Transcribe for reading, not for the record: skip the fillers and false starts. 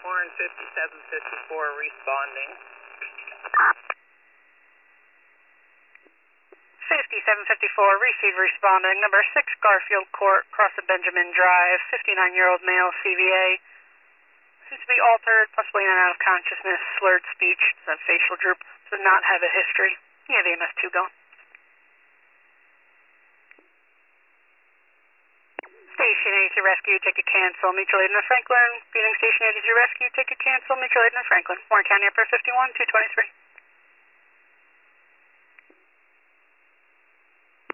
Warren 5754 responding. 5754, receive responding. Number 6 Garfield Court, cross of Benjamin Drive, 59-year-old male, CVA. Seems to be altered, possibly in and out of consciousness, slurred speech, a facial droop. Does not have a history. You have EMS 2 going. Station 83 Rescue, ticket cancel, mutual aid in Franklin. Feeding Station 83 Rescue, ticket cancel, mutual aid in Franklin. Warren County Upper 51, 223.